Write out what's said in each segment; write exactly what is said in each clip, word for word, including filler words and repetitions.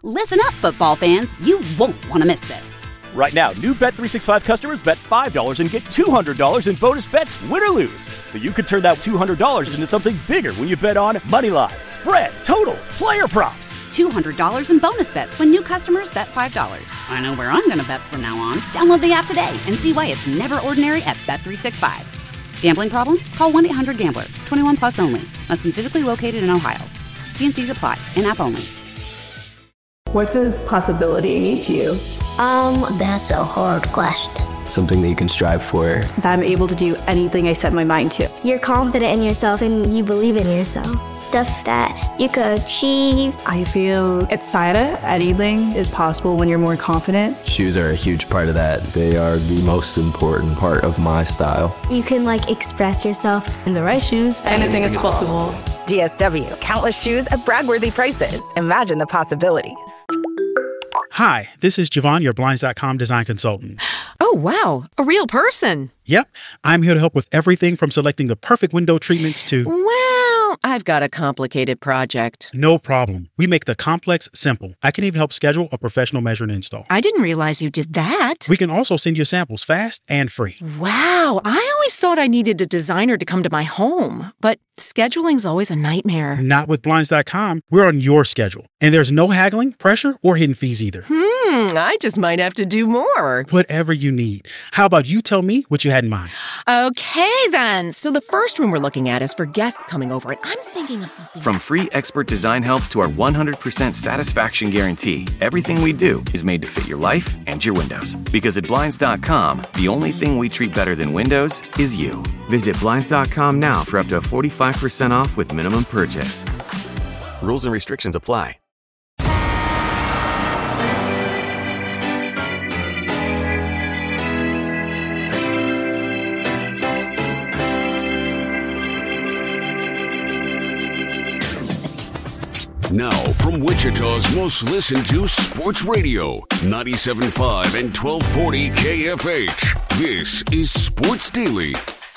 Listen up, football fans. You won't want to miss this. Right now, new Bet three sixty-five customers bet five dollars and get two hundred dollars in bonus bets, win or lose. So you could turn that two hundred dollars into something bigger when you bet on money line, spread, totals, player props. two hundred dollars in bonus bets when new customers bet five dollars. I know where I'm going to bet from now on. Download the app today and see why it's never ordinary at Bet three sixty-five. Gambling problem? Call one eight hundred gambler. twenty-one plus only. Must be physically located in Ohio. T and C's apply. In-app only. What does possibility mean to you? Um, that's a hard question. Something that you can strive for. That I'm able to do anything I set my mind to. You're confident in yourself and you believe in yourself. Stuff that you could achieve. I feel excited. Anything is possible when you're more confident. Shoes are a huge part of that. They are the most important part of my style. You can like express yourself. In the right shoes, anything is possible. D S W, countless shoes at brag-worthy prices. Imagine the possibilities. Hi, this is Javon, your Blinds dot com design consultant. Oh, wow. A real person. Yep. I'm here to help with everything from selecting the perfect window treatments to... Well, I've got a complicated project. No problem. We make the complex simple. I can even help schedule a professional measure and install. I didn't realize you did that. We can also send you samples fast and free. Wow. I always thought I needed a designer to come to my home, but scheduling's always a nightmare. Not with Blinds dot com. We're on your schedule. And there's no haggling, pressure, or hidden fees either. Hmm, I just might have to do more. Whatever you need. How about you tell me what you had in mind? Okay, then. So the first room we're looking at is for guests coming over, and I'm thinking of something... From free expert design help to our one hundred percent satisfaction guarantee, everything we do is made to fit your life and your windows. Because at Blinds dot com, the only thing we treat better than windows is you. Visit Blinds dot com now for up to forty-five percent off with minimum purchase. Rules and restrictions apply. Now, from Wichita's most listened to sports radio, ninety-seven point five and twelve forty K F H. This is Sports Daily.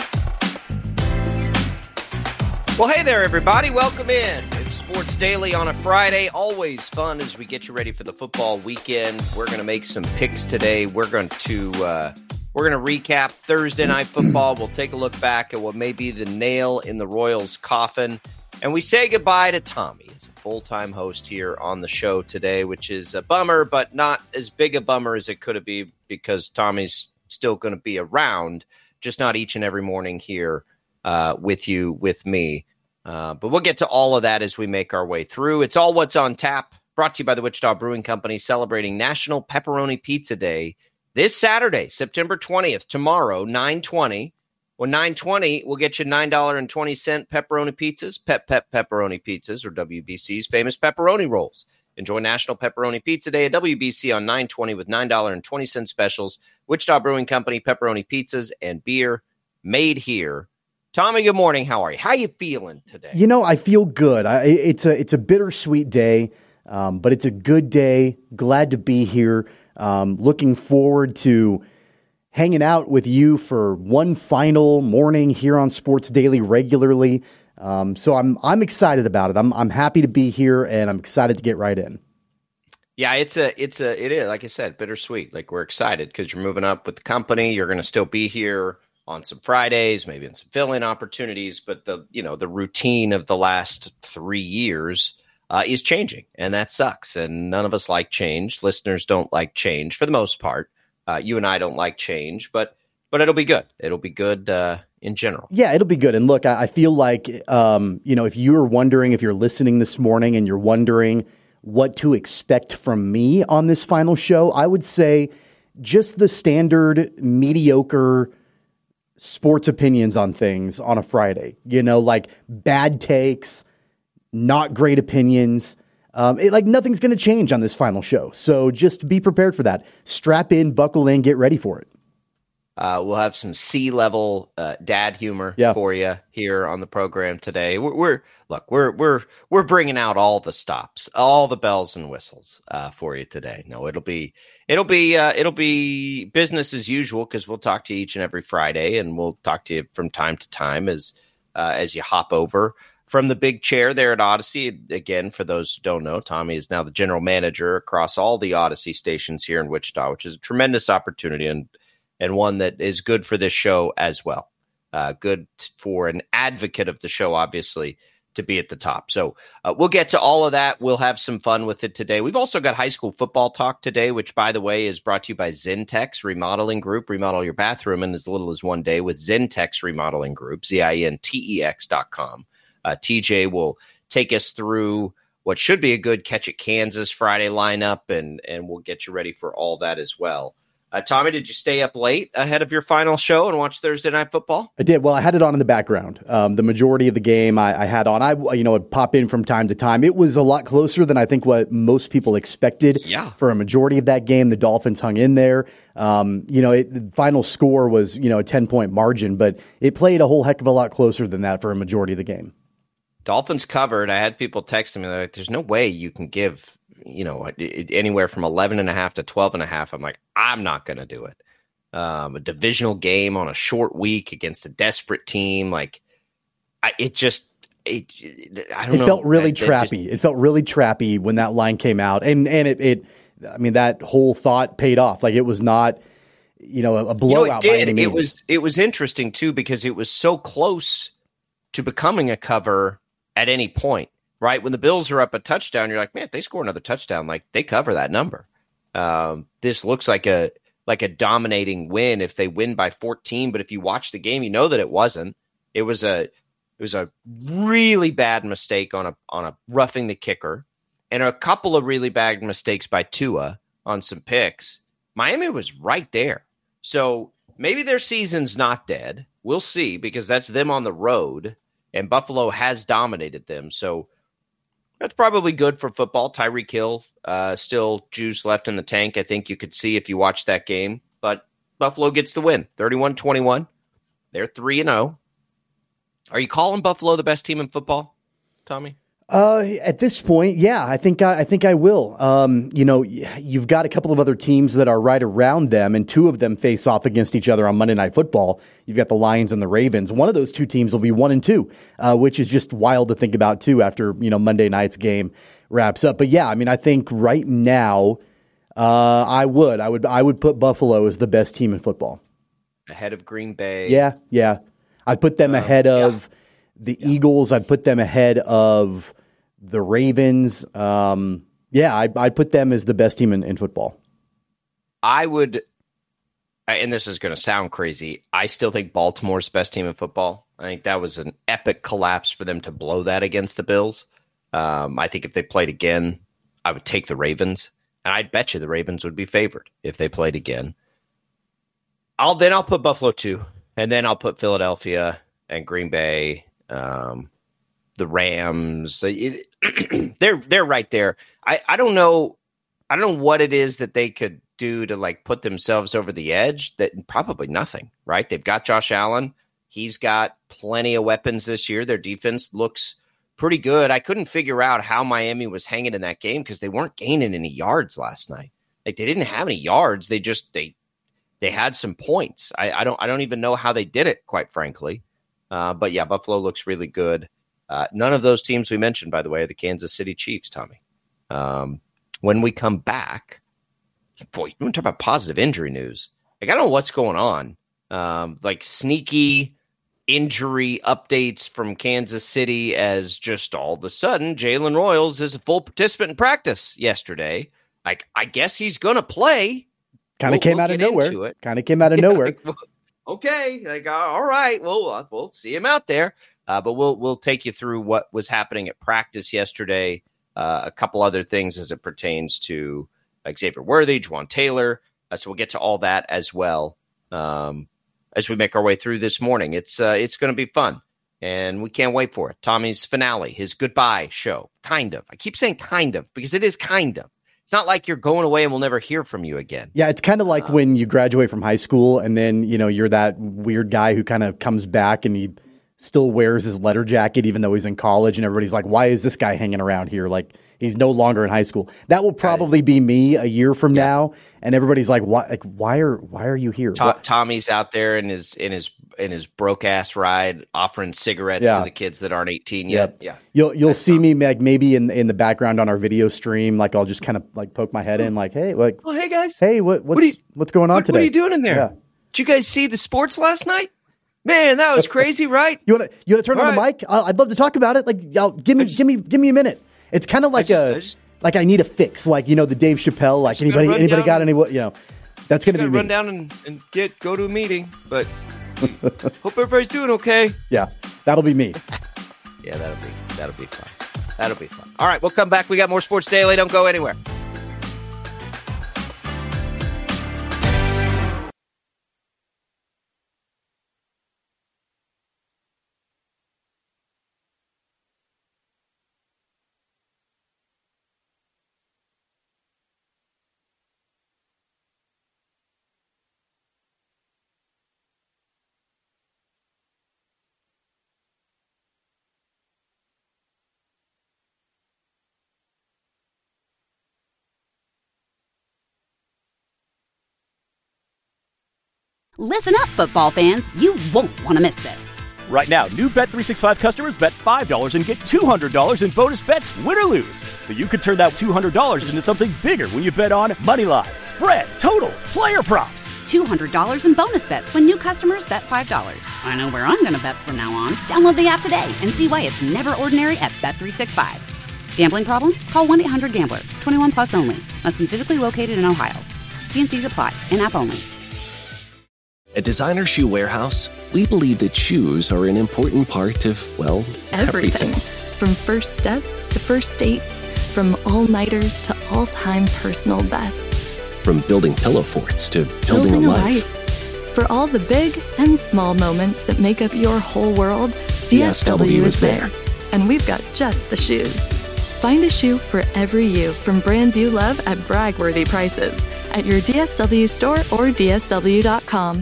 Well, hey there, everybody. Welcome in. It's Sports Daily on a Friday. Always fun as we get you ready for the football weekend. We're going to make some picks today. We're going to uh, we're going to recap Thursday Night Football. We'll take a look back at what may be the nail in the Royals' coffin. And we say goodbye to Tommy as a full-time host here on the show today, which is a bummer, but not as big a bummer as it could have been because Tommy's still going to be around, just not each and every morning here uh, with you, with me. Uh, but we'll get to all of that as we make our way through. It's all what's on tap, brought to you by the Wichita Brewing Company, celebrating National Pepperoni Pizza Day this Saturday, September twentieth, tomorrow, nine twenty. Well, nine twenty will get you nine dollars and twenty cents pepperoni pizzas, Pep Pep Pepperoni Pizzas, or W B C's famous pepperoni rolls. Enjoy National Pepperoni Pizza Day at W B C on nine twenty with nine dollars and twenty cents specials. Wichita Brewing Company, pepperoni pizzas, and beer made here. Tommy, good morning. How are you? How you feeling today? You know, I feel good. I, it's a it's a bittersweet day, um, but it's a good day. Glad to be here. Um, looking forward to hanging out with you for one final morning here on Sports Daily regularly. Um, so I'm I'm excited about it. I'm I'm happy to be here, and I'm excited to get right in. Yeah, it's a it's a it is like I said, bittersweet. Like we're excited because you're moving up with the company. You're going to still be here on some Fridays, maybe in some fill-in opportunities, but the you know the routine of the last three years uh, is changing, and that sucks. And none of us like change. Listeners don't like change for the most part. Uh, you and I don't like change, but but it'll be good. It'll be good uh, in general. Yeah, it'll be good. And look, I, I feel like um, you know if you're wondering, if you're listening this morning and you're wondering what to expect from me on this final show, I would say just the standard mediocre sports opinions on things on a Friday, you know, like bad takes, not great opinions. Um, it, like nothing's going to change on this final show. So just be prepared for that. Strap in, buckle in, get ready for it. Uh, we'll have some C-level uh, dad humor yeah. for you here on the program today. We're, we're look, we're we're we're bringing out all the stops, all the bells and whistles uh, for you today. No, it'll be it'll be uh, it'll be business as usual because we'll talk to you each and every Friday, and we'll talk to you from time to time as uh, as you hop over from the big chair there at Odyssey. Again, for those who don't know, Tommy is now the general manager across all the Odyssey stations here in Wichita, which is a tremendous opportunity and and one that is good for this show as well. Uh, good for an advocate of the show, obviously, to be at the top. So uh, we'll get to all of that. We'll have some fun with it today. We've also got high school football talk today, which, by the way, is brought to you by Zentex Remodeling Group. Remodel your bathroom in as little as one day with Zentex Remodeling Group, Z I N T E X dot com. Uh, T J will take us through what should be a good Catch It Kansas Friday lineup, and, and we'll get you ready for all that as well. Uh, Tommy, did you stay up late ahead of your final show and watch Thursday Night Football? I did. Well, I had it on in the background. Um, the majority of the game I, I had on. I, you know, would pop in from time to time. It was a lot closer than I think what most people expected. Yeah. For a majority of that game, the Dolphins hung in there. Um, you know, it, the final score was, you know, a ten-point margin, but it played a whole heck of a lot closer than that for a majority of the game. Dolphins covered. I had people texting me like, "There's no way you can give." You know, anywhere from eleven and a half to twelve and a half. I'm like, I'm not going to do it. Um, a divisional game on a short week against a desperate team. Like, I, it just, it, I don't it know. It felt really I, trappy. Just, it felt really trappy when that line came out. And, and it, it, I mean, that whole thought paid off. Like, it was not, you know, a blowout. You know, it did. It means. was, it was interesting too, because it was so close to becoming a cover at any point. Right, when the Bills are up a touchdown, you're like, man, if they score another touchdown, like they cover that number. Um, this looks like a like a dominating win if they win by fourteen. But if you watch the game, you know that it wasn't. It was a it was a really bad mistake on a on a roughing the kicker, and a couple of really bad mistakes by Tua on some picks. Miami was right there, so maybe their season's not dead. We'll see, because that's them on the road, and Buffalo has dominated them. So. That's probably good for football. Tyreek Hill, uh, still juice left in the tank, I think you could see if you watch that game. But Buffalo gets the win, thirty-one twenty-one. They're three and oh. Are you calling Buffalo the best team in football, Tommy? Uh, at this point, yeah, I think I, I think I will. Um, you know, you've got a couple of other teams that are right around them, and two of them face off against each other on Monday Night Football. You've got the Lions and the Ravens. One of those two teams will be one and two, uh, which is just wild to think about too. After you know Monday night's game wraps up, but yeah, I mean, I think right now, uh, I would, I would, I would put Buffalo as the best team in football, ahead of Green Bay. Yeah, yeah, I'd put them um, ahead of yeah. the yeah. Eagles. I'd put them ahead of the Ravens. Um, yeah, I'd, I'd put them as the best team in, in football. I would, and this is going to sound crazy, I still think Baltimore's the best team in football. I think that was an epic collapse for them to blow that against the Bills. Um, I think if they played again, I would take the Ravens, and I'd bet you the Ravens would be favored if they played again. I'll then I'll put Buffalo two, and then I'll put Philadelphia and Green Bay. Um, the Rams, it, they're they're right there. I, I don't know, I don't know what it is that they could do to like put themselves over the edge. That probably nothing, right? They've got Josh Allen. He's got plenty of weapons this year. Their defense looks pretty good. I couldn't figure out how Miami was hanging in that game because they weren't gaining any yards last night. Like they didn't have any yards. They just they they had some points. I, I don't I don't even know how they did it, quite frankly. Uh, but yeah, Buffalo looks really good. Uh, none of those teams we mentioned, by the way, are the Kansas City Chiefs, Tommy. Um, when we come back, boy, you want to talk about positive injury news. Like, I don't know what's going on. Um, like sneaky injury updates from Kansas City as just all of a sudden Jalen Royals is a full participant in practice yesterday. Like, I guess he's going to play. Kind of we'll, came we'll out of nowhere. Kind of came out of yeah, nowhere. Like, well, okay. Like, all right. Well, we'll see him out there. Uh, but we'll we'll take you through what was happening at practice yesterday, uh, a couple other things as it pertains to like Xavier Worthy, Juwan Taylor. Uh, so we'll get to all that as well um, as we make our way through this morning. It's uh, it's going to be fun, and we can't wait for it. Tommy's finale, his goodbye show, kind of. I keep saying kind of because it is kind of. It's not like you're going away and we'll never hear from you again. Yeah, it's kind of like um, when you graduate from high school and then you know you're that weird guy who kind of comes back and he still wears his letter jacket even though he's in college, and everybody's like, why is this guy hanging around here? Like, he's no longer in high school. That will probably be me a year from yeah. now, and everybody's like, why like why are why are you here? To- Tommy's out there in his in his in his broke ass ride offering cigarettes Yeah. to the kids that aren't eighteen yet. Yep. Yeah. You'll you'll see me like maybe in in the background on our video stream. Like I'll just kind of like poke my head in, like, hey, like, Oh, hey guys. hey, what what's What are you- what's going on What, today? what are you doing in there? Yeah. Did you guys see the sports last night? Man, that was crazy, right? You want to you want to turn All on the right. mic? I'll, I'd love to talk about it. Like, I'll, give me give me give me a minute. It's kind of like just- a I just- like I need a fix. Like you know the Dave Chappelle. Like just gotta anybody run anybody down got and- any? You know, that's going to Gotta be run me. down and, and get go to a meeting, but hope everybody's doing okay. Yeah, that'll be me. Yeah, that'll be that'll be fun. That'll be fun. All right, we'll come back. We got more Sports Daily. Don't go anywhere. Listen up, football fans. You won't want to miss this. Right now, new Bet three sixty-five customers bet five dollars and get two hundred dollars in bonus bets, win or lose. So you could turn that two hundred dollars into something bigger when you bet on money line, spread, totals, player props. two hundred dollars in bonus bets when new customers bet five dollars. I know where I'm going to bet from now on. Download the app today and see why it's never ordinary at Bet three sixty-five. Gambling problem? Call one eight hundred gambler. twenty-one plus only. Must be physically located in Ohio. T and C's apply. In-app only. At Designer Shoe Warehouse, we believe that shoes are an important part of, well, everything. From first steps to first dates, from all-nighters to all-time personal bests. From building pillow forts to building, Building a a life. life. For all the big and small moments that make up your whole world, D S W is there. And we've got just the shoes. Find a shoe for every you from brands you love at brag-worthy prices at your D S W store or D S W dot com.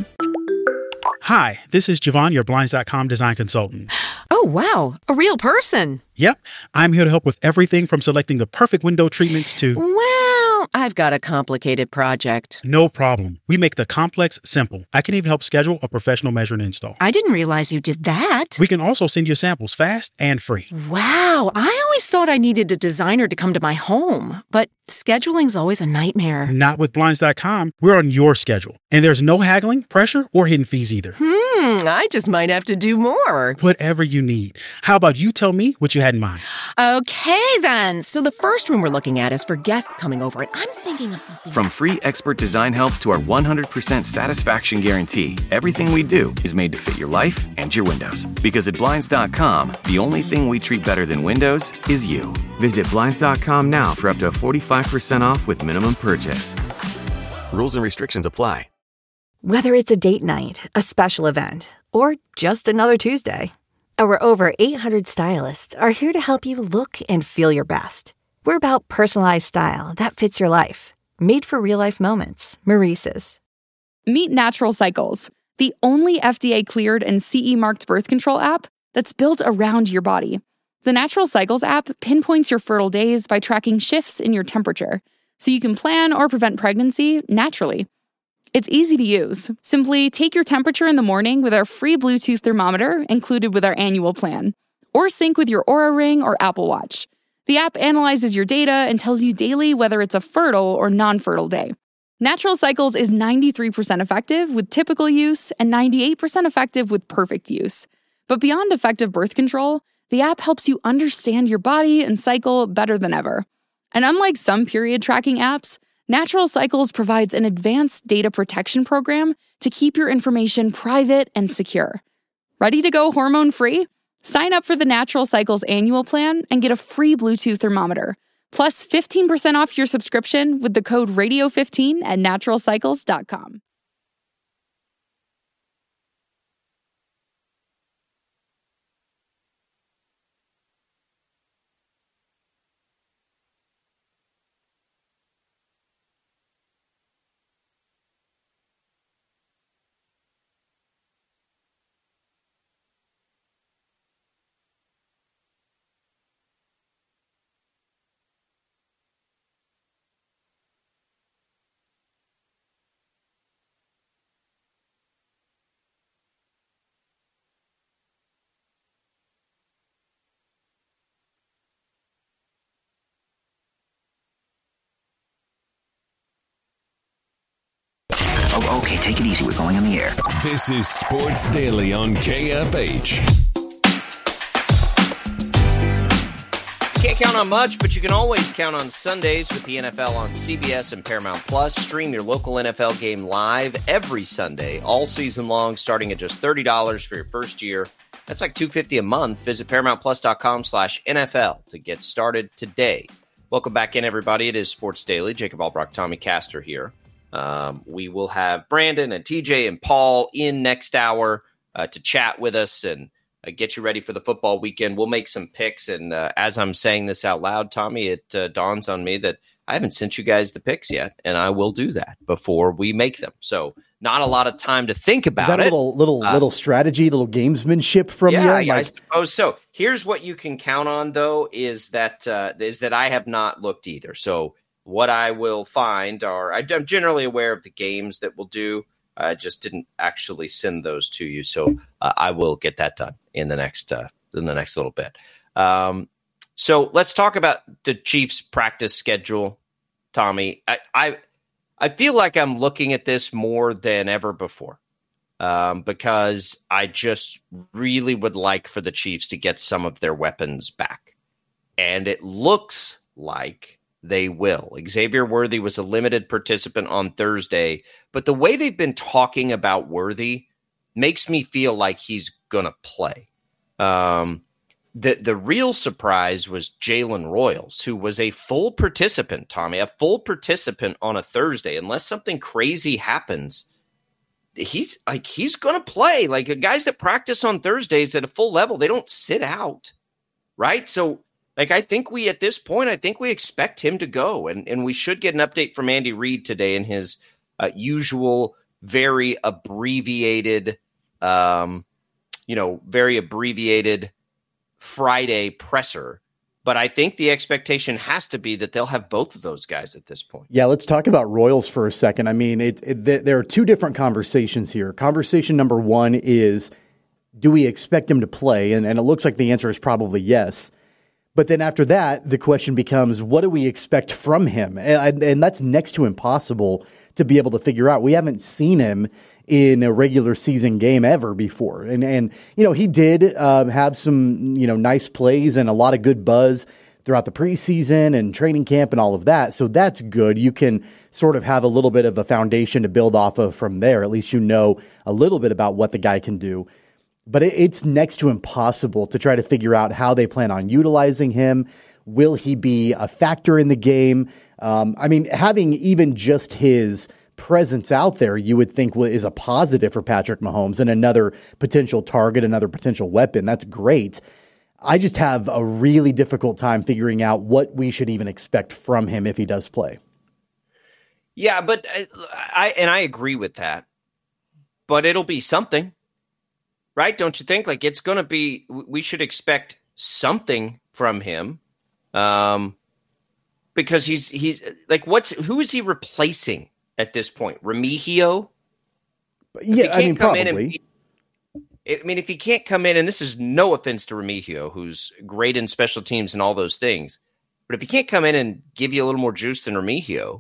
Hi, this is Javon, your Blinds dot com design consultant. Oh, wow. A real person. Yep, I'm here to help with everything from selecting the perfect window treatments to... Well, I've got a complicated project. No problem. We make the complex simple. I can even help schedule a professional measure and install. I didn't realize you did that. We can also send you samples fast and free. Wow. I always thought I needed a designer to come to my home, but scheduling's always a nightmare. Not with Blinds dot com. We're on your schedule. And there's no haggling, pressure, or hidden fees either. Hmm, I just might have to do more. Whatever you need. How about you tell me what you had in mind? Okay, then. So the first room we're looking at is for guests coming over, and I'm thinking of something. From free expert design help to our one hundred percent satisfaction guarantee, everything we do is made to fit your life and your windows. Because at Blinds dot com, the only thing we treat better than windows is you. Visit Blinds dot com now for up to forty-five percent off with minimum purchase. Rules and restrictions apply. Whether it's a date night, a special event, or just another Tuesday, our over eight hundred stylists are here to help you look and feel your best. We're about personalized style that fits your life. Made for real-life moments. Maurice's. Meet Natural Cycles, the only F D A-cleared and C E-marked birth control app that's built around your body. The Natural Cycles app pinpoints your fertile days by tracking shifts in your temperature, so you can plan or prevent pregnancy naturally. It's easy to use. Simply take your temperature in the morning with our free Bluetooth thermometer included with our annual plan, or sync with your Oura Ring or Apple Watch. The app analyzes your data and tells you daily whether it's a fertile or non-fertile day. Natural Cycles is ninety-three percent effective with typical use and ninety-eight percent effective with perfect use. But beyond effective birth control, the app helps you understand your body and cycle better than ever. And unlike some period tracking apps, Natural Cycles provides an advanced data protection program to keep your information private and secure. Ready to go hormone-free? Sign up for the Natural Cycles annual plan and get a free Bluetooth thermometer, plus fifteen percent off your subscription with the code radio fifteen at natural cycles dot com. Oh, okay, take it easy. We're going on the air. This is Sports Daily on K F H. You can't count on much, but you can always count on Sundays with the N F L on C B S and Paramount Plus. Stream your local N F L game live every Sunday, all season long, starting at just thirty dollars for your first year. That's like two hundred fifty dollars a month. Visit ParamountPlus.com slash NFL to get started today. Welcome back in, everybody. It is Sports Daily. Jacob Albrock, Tommy Castor here. Um, we will have Brandon and T J and Paul in next hour uh, to chat with us and uh, get you ready for the football weekend. We'll make some picks. And uh, as I'm saying this out loud, Tommy, it uh, dawns on me that I haven't sent you guys the picks yet, and I will do that before we make them. So not a lot of time to think about it. Is that a little little uh, little strategy, little gamesmanship from yeah, you? Yeah, like- I suppose so. Here's what you can count on, though, is that uh, is that I have not looked either. So what I will find are, I'm generally aware of the games that we'll do. I just didn't actually send those to you, so uh, I will get that done in the next uh, in the next little bit. Um, so let's talk about the Chiefs' practice schedule, Tommy. I, I I feel like I'm looking at this more than ever before um, because I just really would like for the Chiefs to get some of their weapons back, and it looks like they will. Xavier Worthy was a limited participant on Thursday, but the way they've been talking about Worthy makes me feel like he's going to play. Um, the, the real surprise was Jalen Royals, who was a full participant, Tommy, a full participant on a Thursday. Unless something crazy happens, he's like he's going to play. Like guys that practice on Thursdays at a full level, they don't sit out, right? So Like, I think we, at this point, I think we expect him to go. And, and we should get an update from Andy Reid today in his uh, usual, very abbreviated, um, you know, very abbreviated Friday presser. But I think the expectation has to be that they'll have both of those guys at this point. Yeah, let's talk about Royals for a second. I mean, it, it, th- there are two different conversations here. Conversation number one is, do we expect him to play? And, and it looks like the answer is probably yes. But then after that, the question becomes, what do we expect from him? And, and that's next to impossible to be able to figure out. We haven't seen him in a regular season game ever before. And, and you know, he did uh, have some, you know, nice plays and a lot of good buzz throughout the preseason and training camp and all of that. So that's good. You can sort of have a little bit of a foundation to build off of from there. At least you know a little bit about what the guy can do. But it's next to impossible to try to figure out how they plan on utilizing him. Will he be a factor in the game? Um, I mean, having even just his presence out there, you would think is a positive for Patrick Mahomes and another potential target, another potential weapon. That's great. I just have a really difficult time figuring out what we should even expect from him if he does play. Yeah, but I, I and I agree with that. But it'll be something. Right? Don't you think? Like, it's going to be, we should expect something from him. Um, because he's, he's like, what's, who is he replacing at this point? Remigio? Yeah, I mean, probably. And be, I mean, if he can't come in, and this is no offense to Remigio, who's great in special teams and all those things, but if he can't come in and give you a little more juice than Remigio.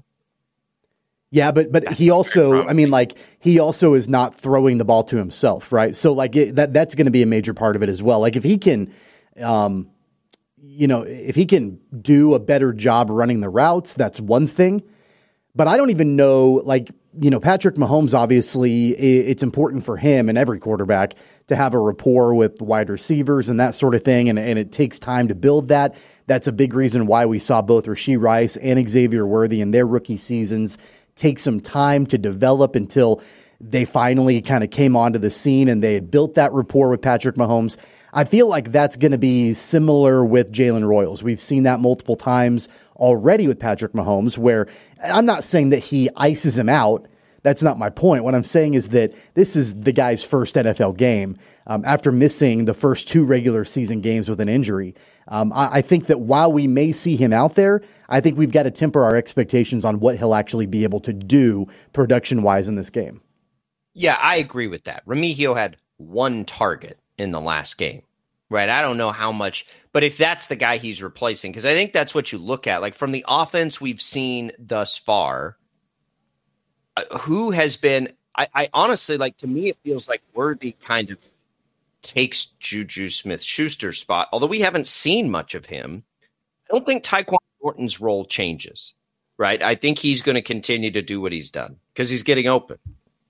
Yeah, but but he also, I mean, like, he also is not throwing the ball to himself, right? So, like, it, that that's going to be a major part of it as well. Like, if he can, um, you know, if he can do a better job running the routes, that's one thing. But I don't even know, like, you know, Patrick Mahomes, obviously, it's important for him and every quarterback to have a rapport with wide receivers and that sort of thing, and, and it takes time to build that. That's a big reason why we saw both Rashee Rice and Xavier Worthy in their rookie seasons take some time to develop until they finally kind of came onto the scene and they had built that rapport with Patrick Mahomes. I feel like that's going to be similar with Jalen Royals. We've seen that multiple times already with Patrick Mahomes, where I'm not saying that he ices him out. That's not my point. What I'm saying is that this is the guy's first N F L game um, after missing the first two regular season games with an injury. Um, I, I think that while we may see him out there, I think we've got to temper our expectations on what he'll actually be able to do production-wise in this game. Yeah, I agree with that. Remigio had one target in the last game, right? I don't know how much, but if that's the guy he's replacing, because I think that's what you look at. Like, from the offense we've seen thus far, uh, who has been, I, I honestly, like, to me, it feels like Worthy kind of takes Juju Smith-Schuster's spot, although we haven't seen much of him. I don't think Tyquan Thornton's role changes, right? I think he's going to continue to do what he's done because he's getting open.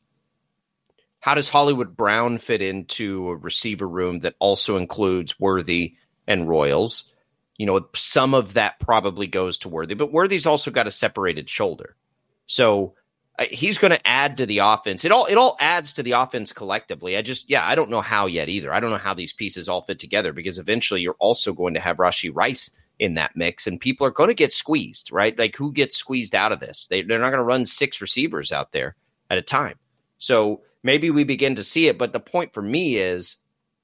How does Hollywood Brown fit into a receiver room that also includes Worthy and Royals? You know, some of that probably goes to Worthy, but Worthy's also got a separated shoulder. So uh, he's going to add to the offense. It all it all adds to the offense collectively. I just, yeah, I don't know how yet either. I don't know how these pieces all fit together because eventually you're also going to have Rashee Rice in that mix, and people are going to get squeezed, right? Like, who gets squeezed out of this? They, they're not going to run six receivers out there at a time. So maybe we begin to see it, but the point for me is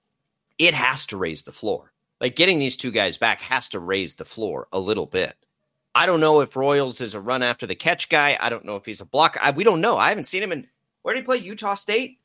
it has to raise the floor. Like, getting these two guys back has to raise the floor a little bit. I don't know if Royals is a run after the catch guy. I don't know if he's a blocker. I, we don't know. I haven't seen him in, where did he play? Utah State?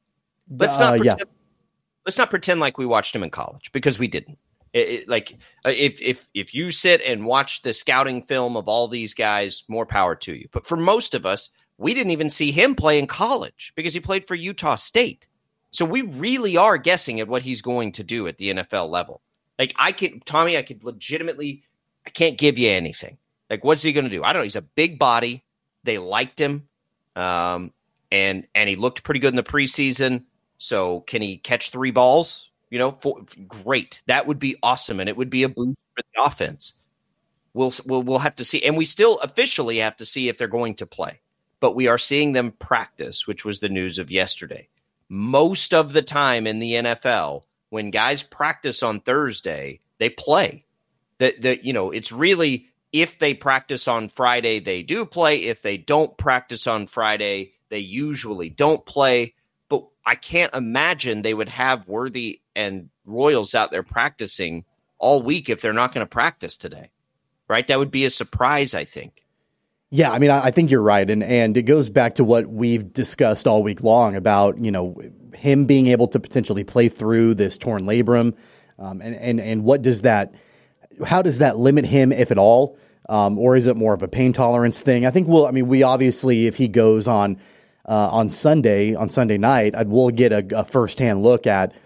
Let's not, uh, pretend, yeah. let's not pretend like we watched him in college, because we didn't. It, it, like, if if if you sit and watch the scouting film of all these guys, more power to you. But for most of us, we didn't even see him play in college because he played for Utah State. So we really are guessing at what he's going to do at the N F L level. Like, I could, Tommy, I could legitimately, I can't give you anything. Like, what's he going to do? I don't know. He's a big body. They liked him. Um, and, and he looked pretty good in the preseason. So can he catch three balls? You know, for, great. That would be awesome. And it would be a boost for the offense. We'll, we'll, we'll have to see. And we still officially have to see if they're going to play. But we are seeing them practice, which was the news of yesterday. Most of the time in the N F L, when guys practice on Thursday, they play. That that you know, it's really, if they practice on Friday, they do play. If they don't practice on Friday, they usually don't play. But I can't imagine they would have Worthy and Royals out there practicing all week if they're not going to practice today, right? That would be a surprise, I think. Yeah, I mean, I think you're right. And and it goes back to what we've discussed all week long about, you know, him being able to potentially play through this torn labrum. Um, and, and, and what does that, how does that limit him, if at all? Um, or is it more of a pain tolerance thing? I think we'll, I mean, we obviously, if he goes on, uh, on Sunday, on Sunday night, I'd, we'll get a, a firsthand look at,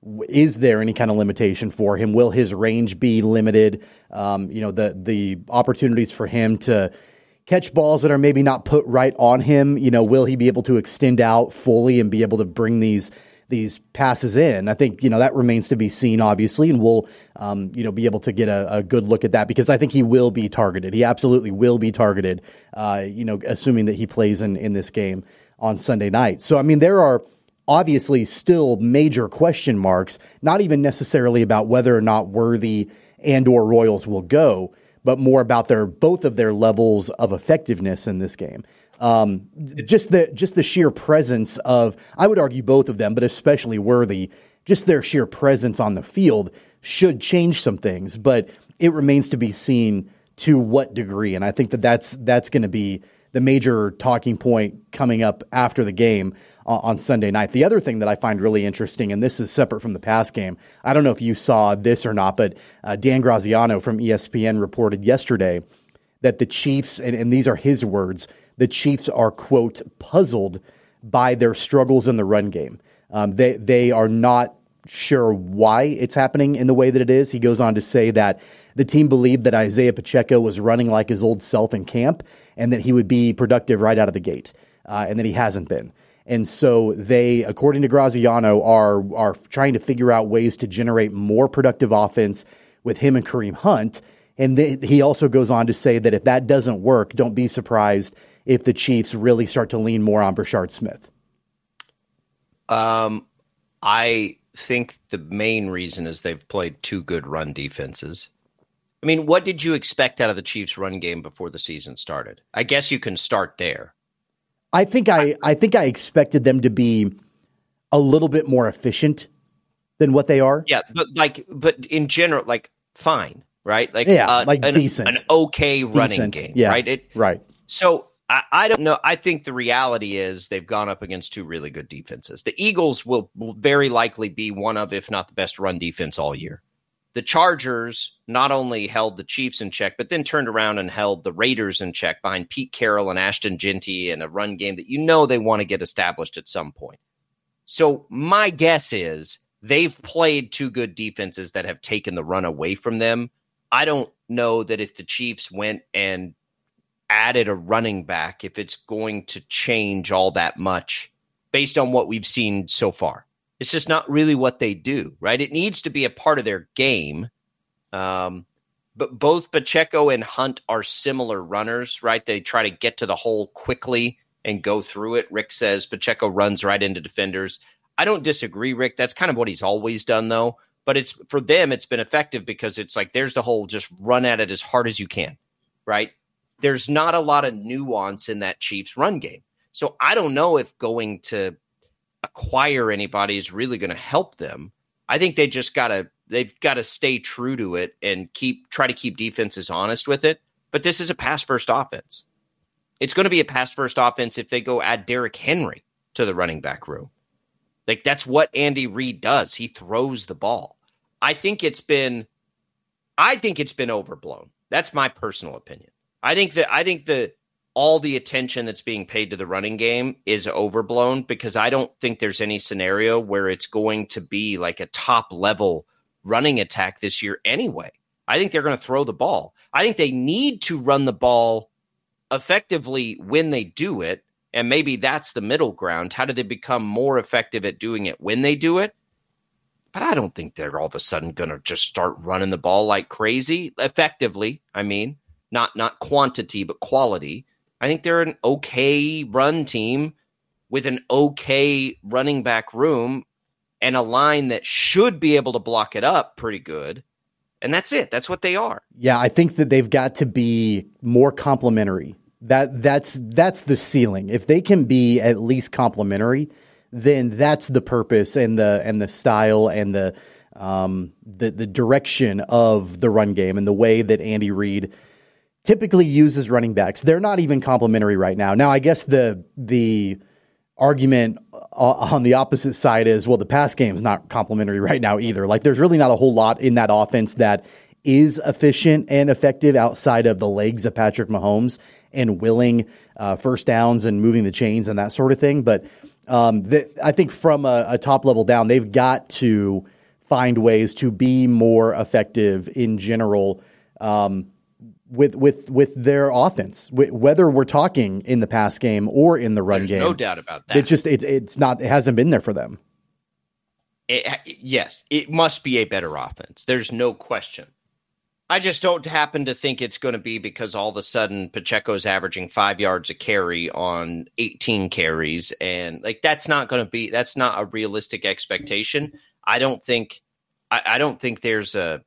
is there any kind of limitation for him? Will his range be limited? Um, you know, the, the opportunities for him to catch balls that are maybe not put right on him, you know, will he be able to extend out fully and be able to bring these these passes in? I think, you know, that remains to be seen, obviously, and we'll, um, you know, be able to get a, a good look at that, because I think he will be targeted. He absolutely will be targeted, uh, you know, assuming that he plays in, in this game on Sunday night. So, I mean, there are obviously still major question marks, not even necessarily about whether or not Worthy and or Royals will go, but more about their both of their levels of effectiveness in this game. Um, just the just the sheer presence of, I would argue both of them, but especially Worthy, just their sheer presence on the field should change some things, but it remains to be seen to what degree. And I think that that's, that's going to be the major talking point coming up after the game uh, on Sunday night. The other thing that I find really interesting, and this is separate from the pass game, I don't know if you saw this or not, but uh, Dan Graziano from E S P N reported yesterday that the Chiefs, and, and these are his words, the Chiefs are, quote, puzzled by their struggles in the run game. Um, they they are not sure why it's happening in the way that it is. He goes on to say that the team believed that Isaiah Pacheco was running like his old self in camp and that he would be productive right out of the gate, uh, and that he hasn't been. And so they, according to Graziano, are are trying to figure out ways to generate more productive offense with him and Kareem Hunt. And they, he also goes on to say that if that doesn't work, don't be surprised if the Chiefs really start to lean more on Brashard Smith. Um, I think the main reason is they've played two good run defenses. I mean, what did you expect out of the Chiefs' run game before the season started? I guess you can start there. I think I, I think I expected them to be a little bit more efficient than what they are. Yeah, but like, but in general, like, fine, right? Like, yeah, uh, like an, decent, an okay running decent. game, yeah, right? It, right. So I, I don't know. I think the reality is they've gone up against two really good defenses. The Eagles will, will very likely be one of, if not the best run defense all year. the Chargers not only held the Chiefs in check, but then turned around and held the Raiders in check behind Pete Carroll and Ashton Genty in a run game that you know they want to get established at some point. So my guess is they've played two good defenses that have taken the run away from them. I don't know that if the Chiefs went and added a running back, if it's going to change all that much based on what we've seen so far. It's just not really what they do, right? It needs to be a part of their game. Um, but both Pacheco and Hunt are similar runners, right? They try to get to the hole quickly and go through it. Rick says Pacheco runs right into defenders. I don't disagree, Rick. That's kind of what he's always done, though. But it's for them, it's been effective because it's like there's the hole, just run at it as hard as you can, right? There's not a lot of nuance in that Chiefs run game. So I don't know if going to acquire anybody is really going to help them. I think they just got to, they've got to stay true to it and keep, try to keep defenses honest with it. But this is a pass first offense. It's going to be a pass first offense if they go add Derrick Henry to the running back room. Like that's what Andy Reid does. He throws the ball. I think it's been, I think it's been overblown. That's my personal opinion. I think that, I think that all the attention that's being paid to the running game is overblown because I don't think there's any scenario where it's going to be like a top level running attack this year anyway. I think they're going to throw the ball. I think they need to run the ball effectively when they do it. And maybe that's the middle ground. How do they become more effective at doing it when they do it? But I don't think they're all of a sudden going to just start running the ball like crazy effectively. I mean, not, not quantity, but quality. I think they're an okay run team with an okay running back room and a line that should be able to block it up pretty good. And that's it. That's what they are. Yeah, I think that they've got to be more complementary. That that's that's the ceiling. If they can be at least complementary, then that's the purpose and the and the style and the um, the the direction of the run game and the way that Andy Reid typically uses running backs. They're not even complimentary right now. Now, I guess the the argument on the opposite side is, well, the pass game is not complimentary right now either. Like, there's really not a whole lot in that offense that is efficient and effective outside of the legs of Patrick Mahomes and willing uh, first downs and moving the chains and that sort of thing. But um, the, I think from a, a top level down, they've got to find ways to be more effective in general um, with with with their offense, whether we're talking in the pass game or in the run There's game. No doubt about that. It's just it's it's not it hasn't been there for them. It, yes, it must be a better offense. There's no question. I just don't happen to think it's going to be because all of a sudden Pacheco's averaging five yards a carry on eighteen carries, and like that's not going to be that's not a realistic expectation. I don't think I, I don't think there's a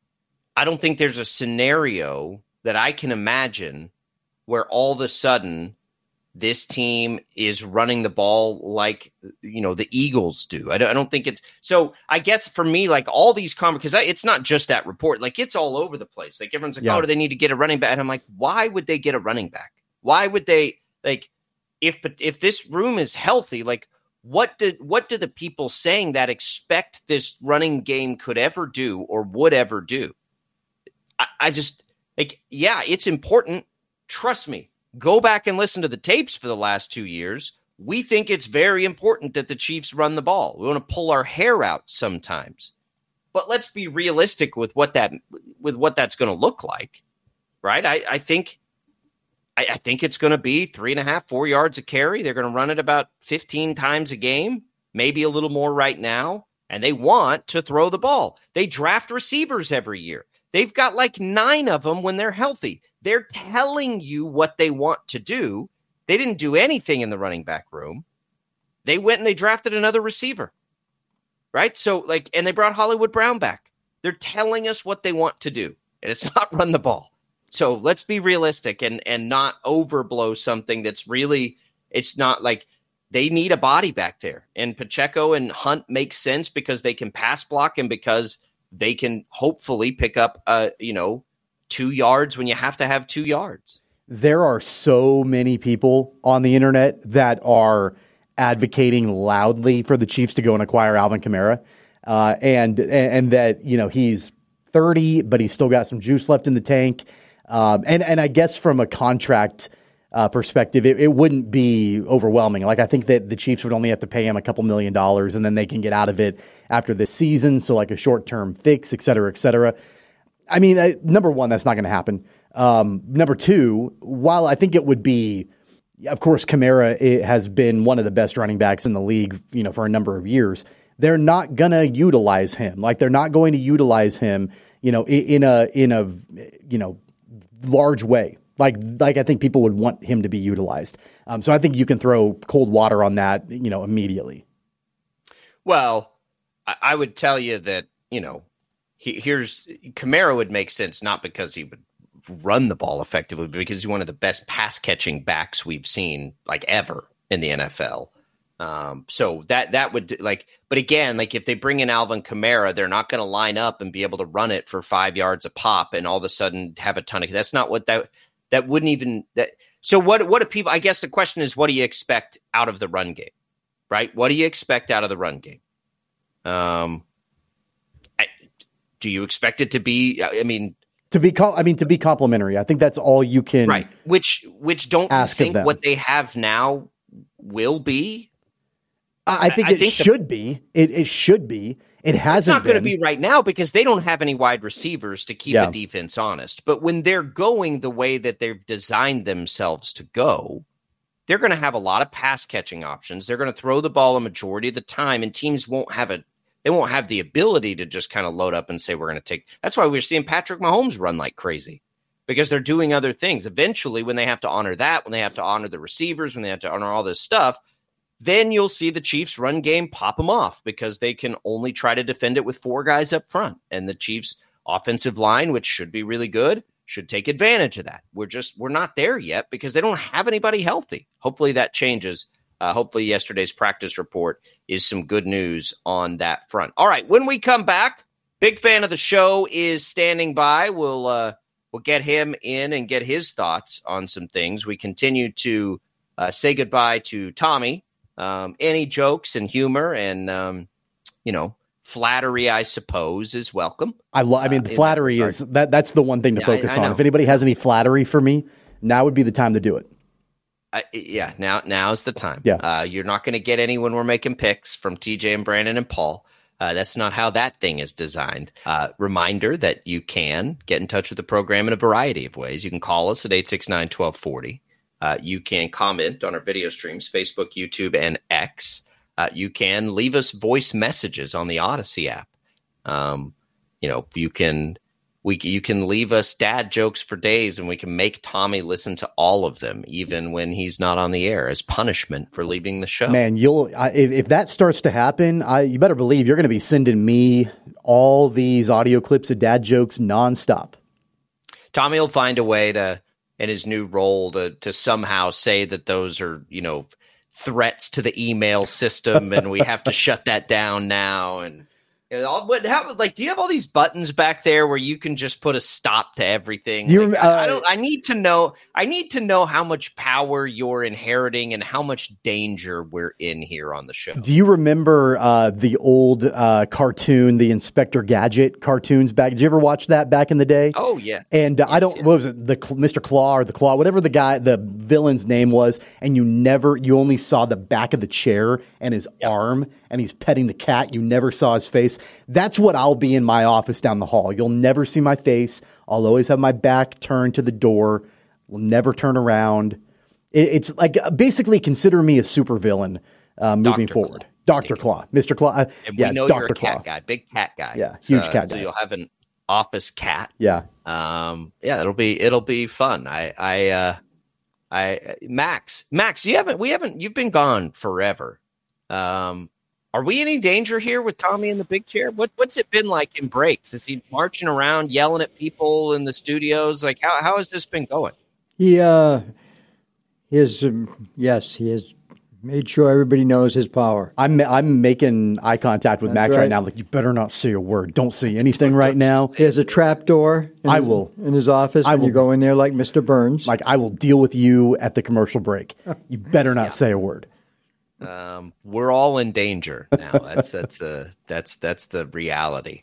I don't think there's a scenario that I can imagine where all of a sudden this team is running the ball like, you know, the Eagles do. I don't, I don't think it's so. I guess for me, like all these conversations, because it's not just that report, like it's all over the place. Like everyone's like, yeah. oh, do they need to get a running back? And I'm like, why would they get a running back? Why would they like if if this room is healthy? Like what did what do the people saying that expect this running game could ever do or would ever do? I, I just like, yeah, it's important. Trust me. Go back and listen to the tapes for the last two years. We think it's very important that the Chiefs run the ball. We want to pull our hair out sometimes. But let's be realistic with what that with what that's going to look like, right? I, I think I, I think it's going to be three and a half, four yards a carry. They're going to run it about fifteen times a game, maybe a little more right now. And they want to throw the ball. They draft receivers every year. They've got like nine of them when they're healthy. They're telling you what they want to do. They didn't do anything in the running back room. They went and they drafted another receiver, right? So like, and they brought Hollywood Brown back. They're telling us what they want to do, and it's not run the ball. So let's be realistic and and not overblow something that's really, it's not like they need a body back there. And Pacheco and Hunt make sense because they can pass block and because they can hopefully pick up, uh, you know, two yards when you have to have two yards. There are so many people on the internet that are advocating loudly for the Chiefs to go and acquire Alvin Kamara, uh, and and that, you know, he's thirty, but he's still got some juice left in the tank. Um, and, and I guess from a contract uh, perspective, it, it wouldn't be overwhelming. Like, I think that the Chiefs would only have to pay him a couple million dollars, and then they can get out of it after this season. So, like a short-term fix, et cetera, et cetera. I mean, uh, number one, that's not going to happen. Um, number two, while I think it would be, of course, Kamara it has been one of the best running backs in the league, you know, for a number of years. They're not going to utilize him. Like, they're not going to utilize him, you know, in, in a in a you know large way. Like, like I think people would want him to be utilized. Um, so I think you can throw cold water on that, you know, immediately. Well, I, I would tell you that, you know, he, here's Kamara would make sense, not because he would run the ball effectively, but because he's one of the best pass catching backs we've seen like ever in the N F L. Um, so that, that would like, but again, like if they bring in Alvin Kamara, they're not going to line up and be able to run it for five yards a pop and all of a sudden have a ton of, that's not what that, that wouldn't even that. So what, what do people, I guess the question is, what do you expect out of the run game, right? What do you expect out of the run game? Um, I, do you expect it to be, I mean, to be, I mean, to be complimentary. I think that's all you can, right. Which, which don't ask think of them. What they have now will be. I think I, I it think should the, be. It, it should be. It hasn't It's not going to be right now because they don't have any wide receivers to keep yeah. the defense honest. But when they're going the way that they've designed themselves to go, they're going to have a lot of pass catching options. They're going to throw the ball a majority of the time, and teams won't have a they won't have the ability to just kind of load up and say we're going to take. That's why we're seeing Patrick Mahomes run like crazy because they're doing other things. Eventually, when they have to honor that, when they have to honor the receivers, when they have to honor all this stuff, then you'll see the Chiefs run game pop them off because they can only try to defend it with four guys up front. And the Chiefs offensive line, which should be really good, should take advantage of that. We're just, we're not there yet because they don't have anybody healthy. Hopefully that changes. Uh, hopefully yesterday's practice report is some good news on that front. All right. When we come back, big fan of the show is standing by. We'll, uh, we'll get him in and get his thoughts on some things. We continue to uh, say goodbye to Tommy. Um, any jokes and humor and, um, you know, flattery, I suppose, is welcome. I lo- I mean, the uh, flattery that is that that's the one thing to yeah, focus I, I on. If anybody has any flattery for me, now would be the time to do it. Uh, yeah, now now's the time. Yeah. Uh, you're not going to get any when we're making picks from T J and Brandon and Paul. Uh, that's not how that thing is designed. Uh, reminder that you can get in touch with the program in a variety of ways. You can call us at eight six nine, one two four zero. Uh, you can comment on our video streams, Facebook, YouTube, and X. Uh, you can leave us voice messages on the Odyssey app. Um, you know, you can we you can leave us dad jokes for days, and we can make Tommy listen to all of them, even when he's not on the air, as punishment for leaving the show. Man, you'll I, if, if that starts to happen, I, you better believe you're going to be sending me all these audio clips of dad jokes nonstop. Tommy will find a way to. In his new role to to somehow say that those are, you know, threats to the email system and we have to shut that down now. And you know, all, what, how, like, do you have all these buttons back there where you can just put a stop to everything? You, like, uh, I, I don't. I need to know. I need to know how much power you're inheriting and how much danger we're in here on the show. Do you remember uh, the old uh, cartoon, the Inspector Gadget cartoons back? Did you ever watch that back in the day? Oh yeah. And uh, yes, I don't. yes. What was it? The Mister Claw or the Claw, whatever the guy, the villain's name was, and you never, you only saw the back of the chair and his yep. arm, and he's petting the cat. You never saw his face. That's what I'll be in my office down the hall. You'll never see my face. I'll always have my back turned to the door. We'll never turn around. It, it's like basically consider me a supervillain uh, moving Doctor forward. Claw. Doctor Claw, Mister Claw. Uh, and yeah, we know Doctor you're a cat Claw. guy, big cat guy. Yeah, huge so, cat so guy. you'll have an office cat. Yeah. Um. Yeah, it'll be it'll be fun. I I uh, I Max Max, you haven't we haven't you've been gone forever. Um. Are we in any danger here with Tommy in the big chair? What What's it been like in breaks? Is he marching around yelling at people in the studios? Like, how how has this been going? He, uh, he has, um, yes, he has made sure everybody knows his power. I'm I'm making eye contact with That's Max right. right now. Like, you better not say a word. Don't say anything right now. He has a trap door in, I will. in his office I when will. you go in there like Mister Burns. Like, I will deal with you at the commercial break. You better not Yeah. say a word. Um, we're all in danger now. That's that's uh, that's that's the reality.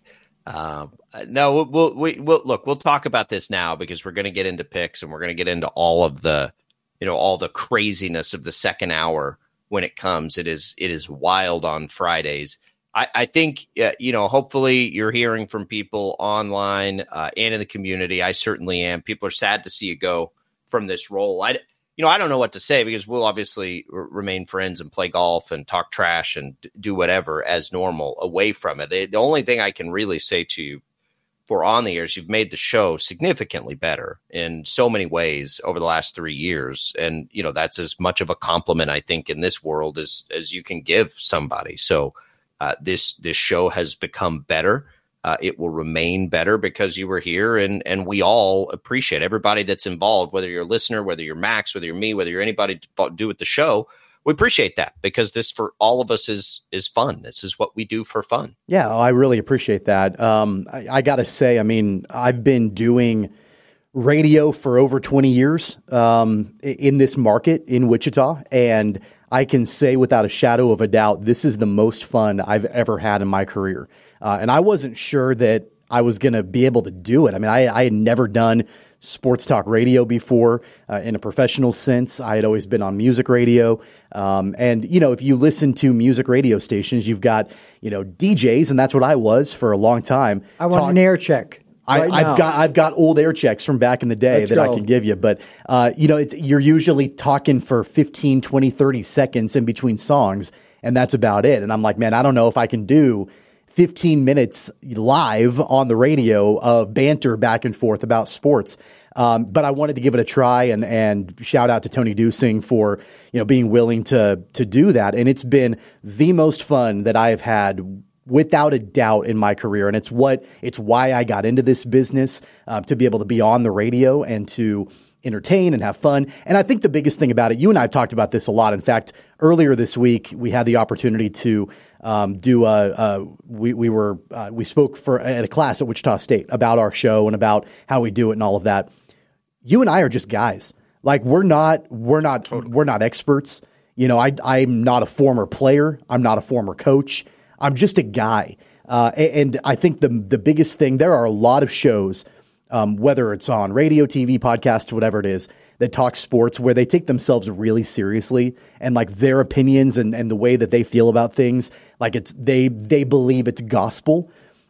Uh, no, we'll, we'll, we, we'll look, we'll talk about this now because we're going to get into picks and we're going to get into all of the, you know, all the craziness of the second hour when it comes. It is, it is wild on Fridays. I, I think, uh, you know, hopefully you're hearing from people online uh, and in the community. I certainly am. People are sad to see you go from this role. I, you know, I don't know what to say because we'll obviously r- remain friends and play golf and talk trash and d- do whatever as normal away from it. it. The only thing I can really say to you for on the air is you've made the show significantly better in so many ways over the last three years. And, you know, that's as much of a compliment, I think, in this world as, as you can give somebody. So uh, this, this show has become better. Uh, it will remain better because you were here, and and we all appreciate everybody that's involved, whether you're a listener, whether you're Max, whether you're me, whether you're anybody to do with the show. We appreciate that because this for all of us is is fun. This is what we do for fun. Yeah, I really appreciate that. Um, I, I got to say, I mean, I've been doing radio for over twenty years um, in this market in Wichita, and I can say without a shadow of a doubt, this is the most fun I've ever had in my career. Uh, and I wasn't sure that I was going to be able to do it. I mean, I, I had never done sports talk radio before uh, in a professional sense. I had always been on music radio. Um, and, you know, if you listen to music radio stations, you've got, you know, D Js, and that's what I was for a long time. I want talk- an air check. I, right I've got I've got old air checks from back in the day Let's that go. I can give you. But, uh, you know, it's, you're usually talking for fifteen, twenty, thirty seconds in between songs, and that's about it. And I'm like, man, I don't know if I can do fifteen minutes live on the radio of banter back and forth about sports. Um, but I wanted to give it a try, and, and shout out to Tony Dusing for, you know, being willing to to do that. And it's been the most fun that I have had without a doubt in my career. And it's what, it's why I got into this business, uh, to be able to be on the radio and to entertain and have fun. And I think the biggest thing about it, you and I have talked about this a lot. In fact, earlier this week, we had the opportunity to, um, do a, a we, we were, uh, we spoke for at a class at Wichita State about our show and about how we do it and all of that. You and I are just guys. Like we're not, we're not, totally. we're not experts. You know, I, I'm not a former player. I'm not a former coach. I'm just a guy. Uh, and I think the the biggest thing, there are a lot of shows, um, whether it's on radio, T V, podcasts, whatever it is, that talk sports where they take themselves really seriously and like their opinions and, and the way that they feel about things, like it's they they believe it's gospel.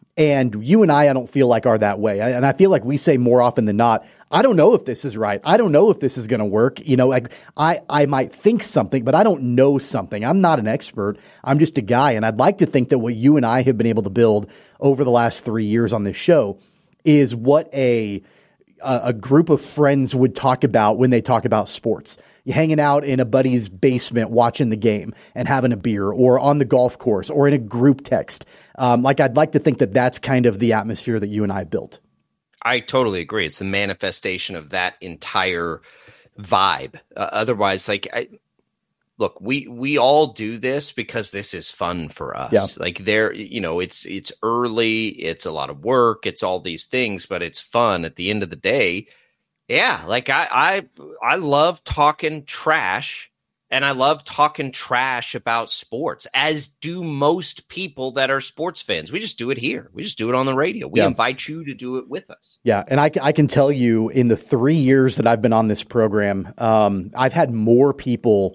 And you and I, I don't feel like are that way. And I feel like we say more often than not, I don't know if this is right. I don't know if this is going to work. You know, like I, I might think something, but I don't know something. I'm not an expert. I'm just a guy. And I'd like to think that what you and I have been able to build over the last three years on this show is what a a group of friends would talk about when they talk about sports. You're hanging out in a buddy's basement watching the game and having a beer, or on the golf course, or in a group text. Um, like I'd like to think that that's kind of the atmosphere that you and I built. I totally agree. It's the manifestation of that entire vibe. Uh, otherwise, like, I, look, we we all do this because this is fun for us. Yeah. Like there, you know, it's it's early, it's a lot of work, it's all these things, but it's fun at the end of the day. Yeah, like I I I love talking trash, and I love talking trash about sports, as do most people that are sports fans. We just do it here. We just do it on the radio. We Yeah. invite you to do it with us. Yeah, and I, I can tell you in the three years that I've been on this program, um, I've had more people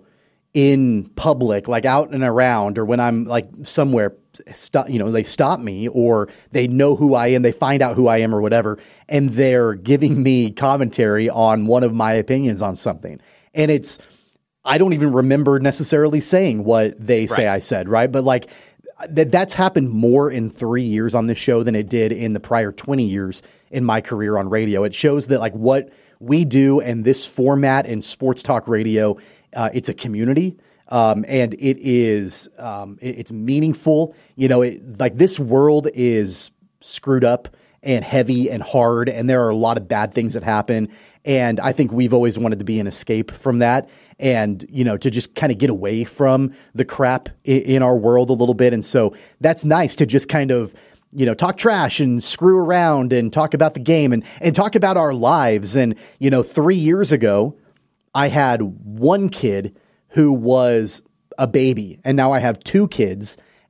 in public, like out and around, or when I'm like somewhere, stop, you know, they stop me, or they know who I am, they find out who I am or whatever, and they're giving me commentary on one of my opinions on something. And it's, I don't even remember necessarily saying what they say Right. I said, right? But like that, that's happened more in three years on this show than it did in the prior twenty years in my career on radio. It shows that like what we do and this format in sports talk radio, uh, it's a community. Um, and it is, um, it, it's meaningful. You know, it, like this world is screwed up and heavy and hard, and there are a lot of bad things that happen. And I think we've always wanted to be an escape from that, and, you know, to just kind of get away from the crap in, in our world a little bit. And so that's nice to just kind of, you know, talk trash and screw around and talk about the game and, and talk about our lives. And, you know, three years ago, I had one kid who was a baby, and now I have two kids,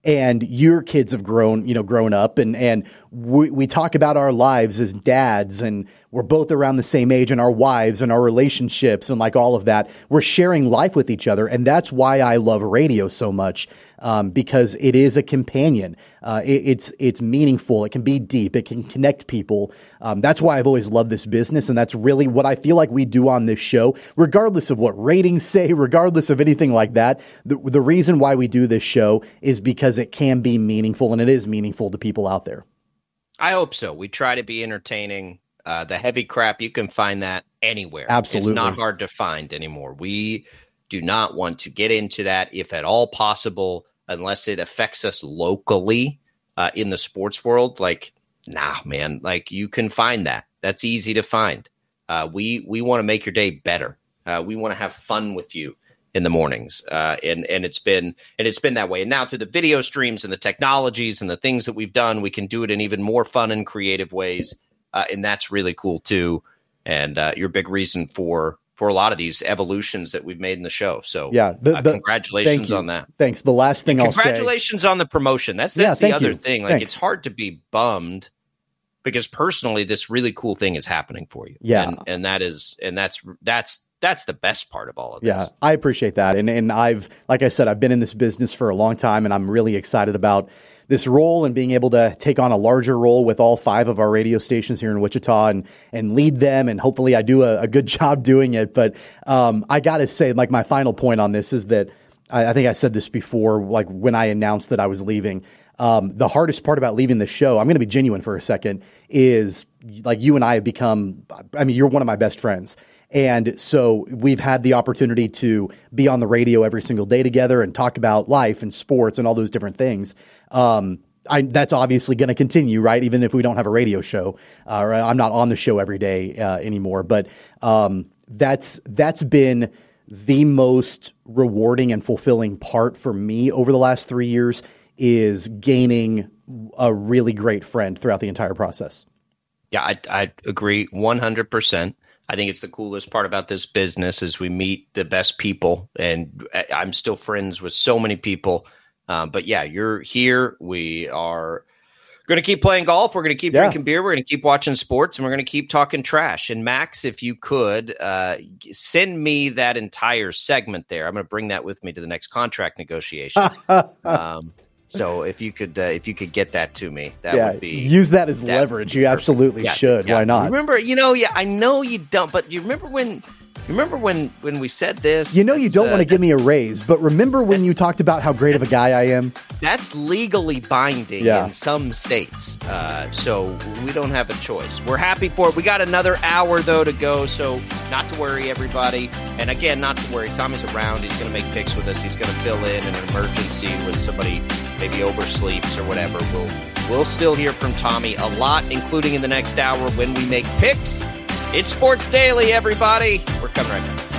and your kids have grown, you know, grown up, and and we, we talk about our lives as dads, and we're both around the same age, and our wives and our relationships and like all of that. We're sharing life with each other, and that's why I love radio so much, um, because it is a companion. Uh, it, it's it's meaningful. It can be deep. It can connect people. Um, that's why I've always loved this business, and that's really what I feel like we do on this show, regardless of what ratings say, regardless of anything like that. The, the reason why we do this show is because it can be meaningful, and it is meaningful to people out there. I hope so. We try to be entertaining. Uh, the heavy crap, you can find that anywhere. Absolutely. It's not hard to find anymore. We do not want to get into that, if at all possible, unless it affects us locally uh, in the sports world. Like, nah, man, like you can find that. That's easy to find. Uh, we we want to make your day better. Uh, we want to have fun with you in the mornings, uh, and and it's been and it's been that way. And now through the video streams and the technologies and the things that we've done, we can do it in even more fun and creative ways. Uh, and that's really cool too. And uh, you're a big reason for for a lot of these evolutions that we've made in the show. So yeah, the, uh, the, congratulations on that. Thanks. The last thing and I'll say. Congratulations on the promotion. That's that's yeah, the other you. thing. Like Thanks. It's hard to be bummed because personally, this really cool thing is happening for you. Yeah, and, and that is and that's that's that's the best part of all of this. Yeah, I appreciate that. And and I've, like I said, I've been in this business for a long time, and I'm really excited about this role and being able to take on a larger role with all five of our radio stations here in Wichita and and lead them. And hopefully I do a, a good job doing it. But um, I got to say, like, my final point on this is that I, I think I said this before, like when I announced that I was leaving. Um, the hardest part about leaving the show, I'm going to be genuine for a second, is like you and I have become, I mean, you're one of my best friends. And so we've had the opportunity to be on the radio every single day together and talk about life and sports and all those different things. Um, I, that's obviously going to continue, right? Even if we don't have a radio show, uh, or I'm not on the show every day uh, anymore. But um, that's that's been the most rewarding and fulfilling part for me over the last three years is gaining a really great friend throughout the entire process. Yeah, I, I agree one hundred percent. I think it's the coolest part about this business is we meet the best people, and I'm still friends with so many people. Um, but yeah, you're here. We are going to keep playing golf. We're going to keep Yeah. drinking beer. We're going to keep watching sports, and we're going to keep talking trash. And Max, if you could uh, send me that entire segment there, I'm going to bring that with me to the next contract negotiation. um, So if you could, uh, if you could get that to me, that yeah, would be use that as that leverage. You absolutely yeah, should. yeah. Why not? Remember, you know, yeah, I know you don't, but you remember when, you remember when, when we said this? You know, you don't uh, want to give me a raise, but remember when you talked about how great of a guy I am? That's legally binding Yeah. in some states, uh, so we don't have a choice. We're happy for it. We got another hour though to go, so not to worry, everybody. And again, not to worry. Tommy's around. He's going to make picks with us. He's going to fill in in an emergency when somebody maybe oversleeps or whatever. We'll we'll still hear from Tommy a lot, including in the next hour when we make picks. It's Sports Daily, everybody. We're coming right back.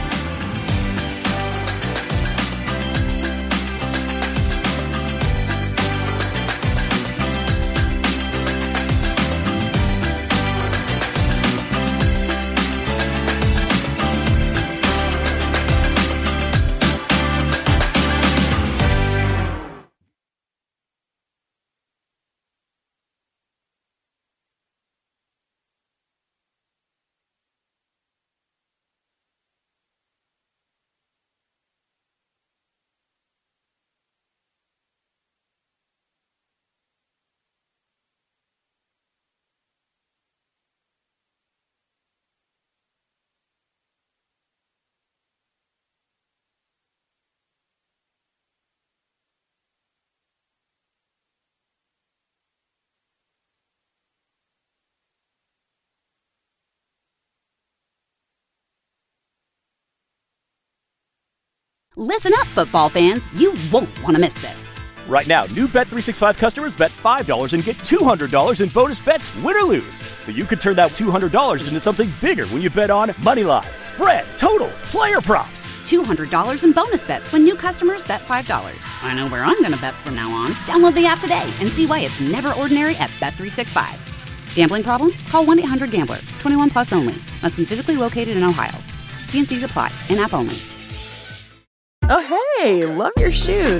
Listen up, football fans. You won't want to miss this. Right now, new Bet three sixty-five customers bet five dollars and get two hundred dollars in bonus bets, win or lose. So you could turn that two hundred dollars into something bigger when you bet on money line, spread, totals, player props. two hundred dollars in bonus bets when new customers bet five dollars. I know where I'm going to bet from now on. Download the app today and see why it's never ordinary at Bet three sixty-five. Gambling problem? Call one eight hundred gambler. twenty-one plus only. Must be physically located in Ohio. T and C's apply. In-app only. Oh, hey, love your shoes.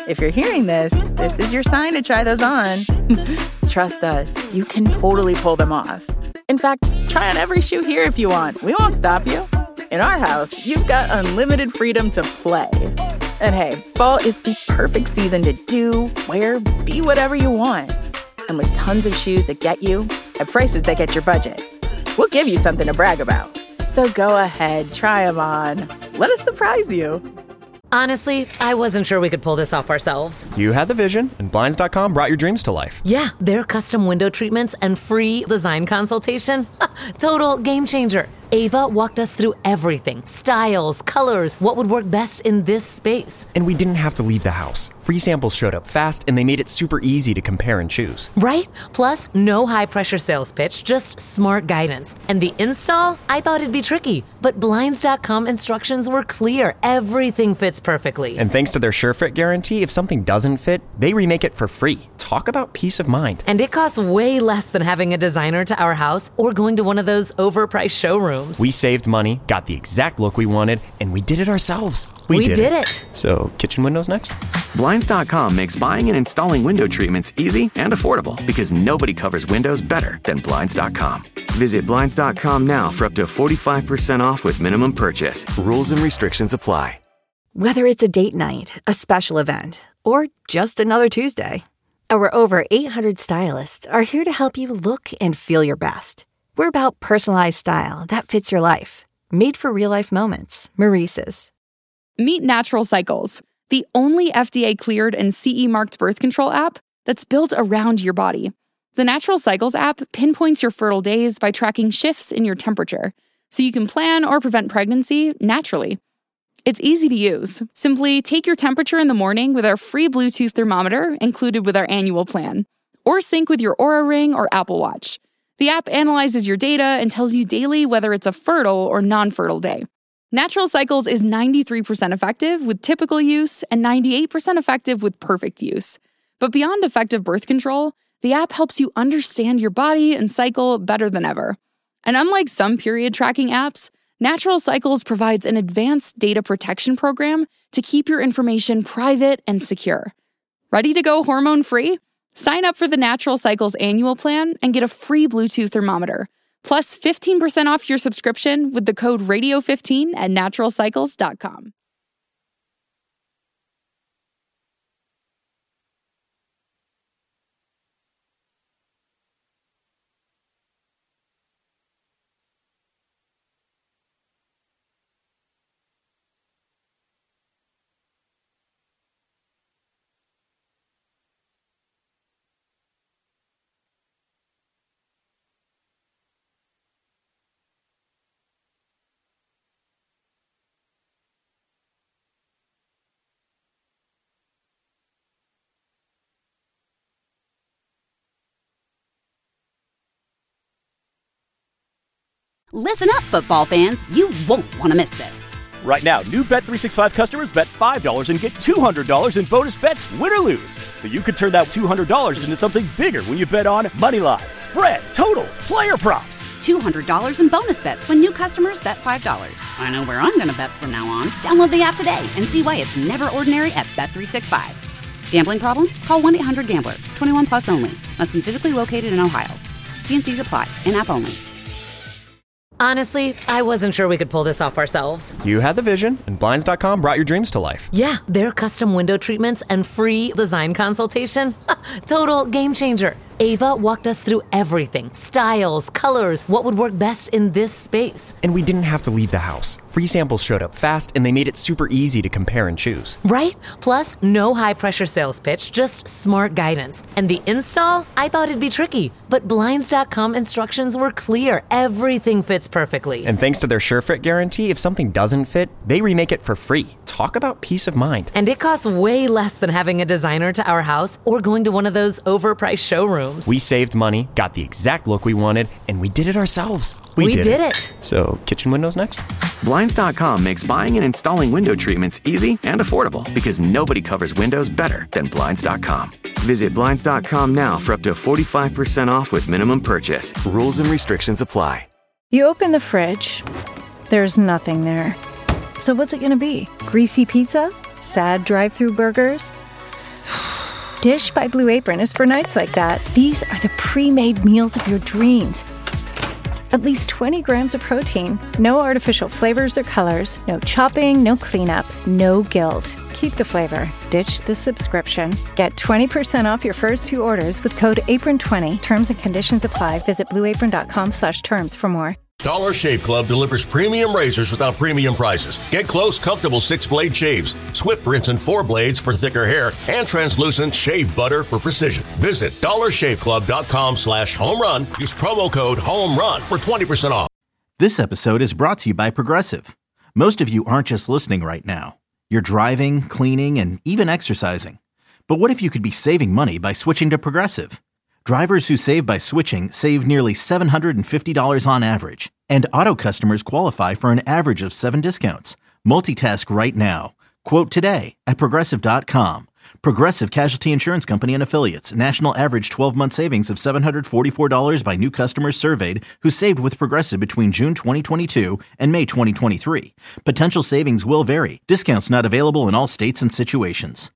If you're hearing this, this is your sign to try those on. Trust us, you can totally pull them off. In fact, try on every shoe here if you want. We won't stop you. In our house, you've got unlimited freedom to play. And hey, fall is the perfect season to do, wear, be whatever you want. And with tons of shoes that get you at prices that get your budget, we'll give you something to brag about. So go ahead, try them on. Let us surprise you. Honestly, I wasn't sure we could pull this off ourselves. You had the vision, and Blinds dot com brought your dreams to life. Yeah, their custom window treatments and free design consultation. Total game changer. Ava walked us through everything. Styles, colors, what would work best in this space. And we didn't have to leave the house. Free samples showed up fast, and they made it super easy to compare and choose. Right? Plus, no high-pressure sales pitch, just smart guidance. And the install? I thought it'd be tricky, but Blinds dot com instructions were clear. Everything fits perfectly. And thanks to their SureFit guarantee, if something doesn't fit, they remake it for free. Talk about peace of mind. And it costs way less than having a designer to our house or going to one of those overpriced showrooms. We saved money, got the exact look we wanted, and we did it ourselves. We, we did, did it. it. So, kitchen windows next? Blinds dot com makes buying and installing window treatments easy and affordable because nobody covers windows better than Blinds dot com. Visit Blinds dot com now for up to forty-five percent off with minimum purchase. Rules and restrictions apply. Whether it's a date night, a special event, or just another Tuesday, our over eight hundred stylists are here to help you look and feel your best. We're about personalized style that fits your life. Made for real-life moments. Maurice's. Meet Natural Cycles, the only F D A-cleared and C E marked birth control app that's built around your body. The Natural Cycles app pinpoints your fertile days by tracking shifts in your temperature, so you can plan or prevent pregnancy naturally. It's easy to use. Simply take your temperature in the morning with our free Bluetooth thermometer included with our annual plan, or sync with your Oura Ring or Apple Watch. The app analyzes your data and tells you daily whether it's a fertile or non-fertile day. Natural Cycles is ninety-three percent effective with typical use and ninety-eight percent effective with perfect use. But beyond effective birth control, the app helps you understand your body and cycle better than ever. And unlike some period tracking apps, Natural Cycles provides an advanced data protection program to keep your information private and secure. Ready to go hormone-free? Sign up for the Natural Cycles annual plan and get a free Bluetooth thermometer, plus fifteen percent off your subscription with the code radio fifteen at natural cycles dot com. Listen up, football fans. You won't want to miss this. Right now, new Bet three sixty-five customers bet five dollars and get two hundred dollars in bonus bets, win or lose. So you could turn that two hundred dollars into something bigger when you bet on Moneyline, spread, totals, player props. two hundred dollars in bonus bets when new customers bet five dollars. I know where I'm going to bet from now on. Download the app today and see why it's never ordinary at Bet three sixty-five. Gambling problem? Call one eight hundred gambler. twenty-one plus only. Must be physically located in Ohio. T and Cs apply. In-app only. Honestly, I wasn't sure we could pull this off ourselves. You had the vision, and Blinds dot com brought your dreams to life. Yeah, their custom window treatments and free design consultation. Total game changer. Ava walked us through everything. Styles, colors, what would work best in this space. And we didn't have to leave the house. Free samples showed up fast, and they made it super easy to compare and choose. Right? Plus, no high-pressure sales pitch, just smart guidance. And the install? I thought it'd be tricky, but Blinds dot com instructions were clear. Everything fits perfectly. And thanks to their SureFit guarantee, if something doesn't fit, they remake it for free. Talk about peace of mind. And it costs way less than having a designer to our house or going to one of those overpriced showrooms. We saved money, got the exact look we wanted, and we did it ourselves. We, we did, did it. it. So, kitchen windows next? Blinds dot com makes buying and installing window treatments easy and affordable because nobody covers windows better than Blinds dot com. Visit Blinds dot com now for up to forty-five percent off with minimum purchase. Rules and restrictions apply. You open the fridge, there's nothing there. So what's it going to be? Greasy pizza? Sad drive-through burgers? Dish by Blue Apron is for nights like that. These are the pre-made meals of your dreams. At least twenty grams of protein, no artificial flavors or colors, no chopping, no cleanup, no guilt. Keep the flavor. Ditch the subscription. Get twenty percent off your first two orders with code apron twenty. Terms and conditions apply. Visit blueapron.com slash terms for more. Dollar Shave Club delivers premium razors without premium prices. Get close, comfortable six-blade shaves, swift rinse and four blades for thicker hair, and translucent shave butter for precision. Visit dollarshaveclub.com slash home run. Use promo code HOMERUN for twenty percent off. This episode is brought to you by Progressive. Most of you aren't just listening right now. You're driving, cleaning, and even exercising. But what if you could be saving money by switching to Progressive? Drivers who save by switching save nearly seven hundred fifty dollars on average. And auto customers qualify for an average of seven discounts. Multitask right now. Quote today at Progressive dot com. Progressive Casualty Insurance Company and Affiliates. National average twelve-month savings of seven hundred forty-four dollars by new customers surveyed who saved with Progressive between June twenty twenty-two and May twenty twenty-three. Potential savings will vary. Discounts not available in all states and situations.